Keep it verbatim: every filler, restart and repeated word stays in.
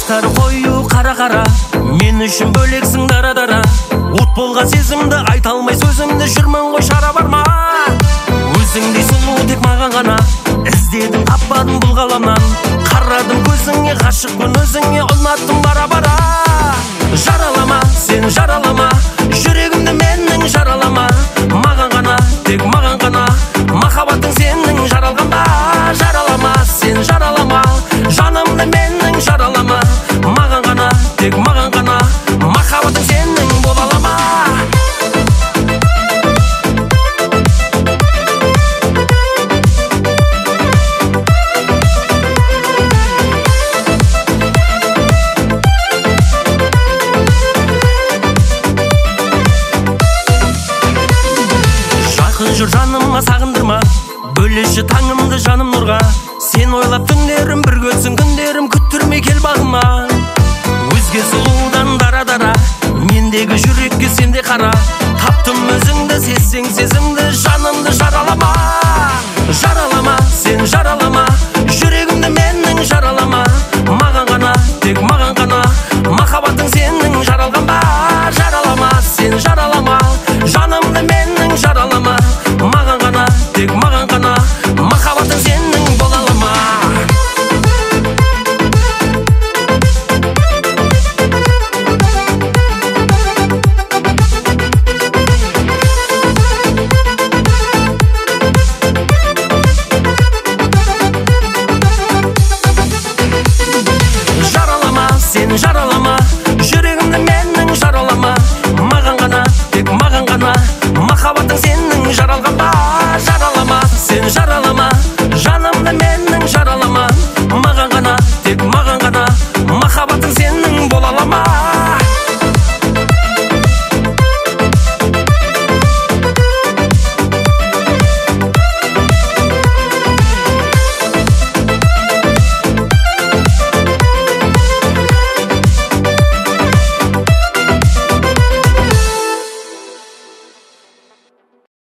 Қаштары қою қара-қара, мен үшін бөлексің дара-дара. От болған сезімді айта алмай сөзімді, жүрмін ғой шара бар ма? Өзіңдей сұлу тек маған ғана, іздедім таппадым бұл ғаламнан. Қарадым көзіңе, ғашықпын өзіңе, ұнаттым бара-бара. Жаралама, сен жаралама, жүрегімді менің жаралама. Маған ғана, тек маған ғана, махаббатың сенің жаралғанда. Жаралама, сен жаралама, жанымды менің жаралама. Маған ғана, тек маған ғана, махаббатың сенің бола алама. Жүр жаныма сағындырма, бөлеші таңымды жаным нұрға. Сен ойлап түндерім, бір көтсін күндерім, күттірмей кел бағыма. Өзге сұлудан дара-дара, мендегі жүрекке сенде қара. Таптым өзіңді, сезсең сезімді, жанымды жаралама. Жаралама, сен жаралама, жүрегімді менің жаралама. Маған ғана, тек маған ғана, махаббатың сенің жаралған ба. Жаралама, сен жаралама, жанымды менің жаралама. Маған ғана, тек маған ғана, махаббатың сенің бола алама. Жаралама, сен жаралама, жүрегімді менің жаралама. Маған ғана, тек маған ғана, махаббатың сенің